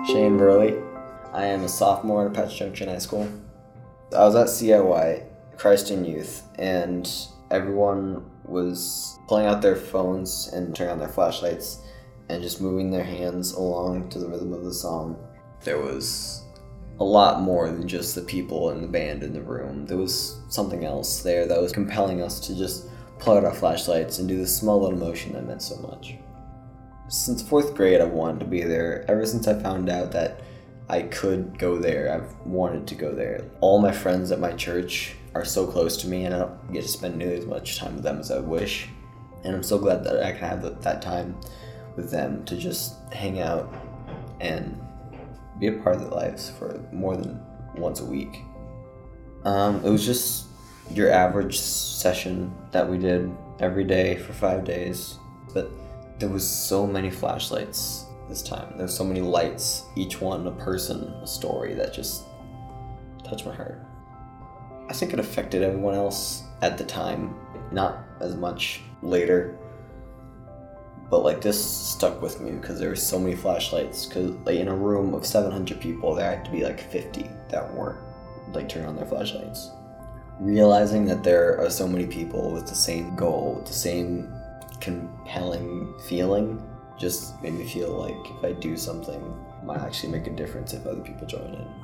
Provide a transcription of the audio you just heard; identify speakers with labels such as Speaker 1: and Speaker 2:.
Speaker 1: Shane Burley. I am a sophomore at Patch Junction High School. I was at CIY, Christ in Youth, and everyone was pulling out their phones and turning on their flashlights and just moving their hands along to the rhythm of the song. There was a lot more than just the people and the band in the room. There was something else there that was compelling us to just pull out our flashlights and do this small little motion that meant so much. Since 4th grade, I've wanted to be there. Ever since I found out that I could go there, I've wanted to go there. All my friends at my church are so close to me, and I don't get to spend nearly as much time with them as I wish. And I'm so glad that I can have that time with them to just hang out and be a part of their lives for more than once a week. It was just your average session that we did every day for 5 days, but there was so many flashlights this time. There was so many lights, each one a person, a story that just touched my heart. I think it affected everyone else at the time, not as much later, but this stuck with me because there were so many flashlights. Because in a room of 700 people, there had to be 50 that weren't turning on their flashlights. Realizing that there are so many people with the same goal, with the same compelling feeling, just made me feel like if I do something, it might actually make a difference if other people join in.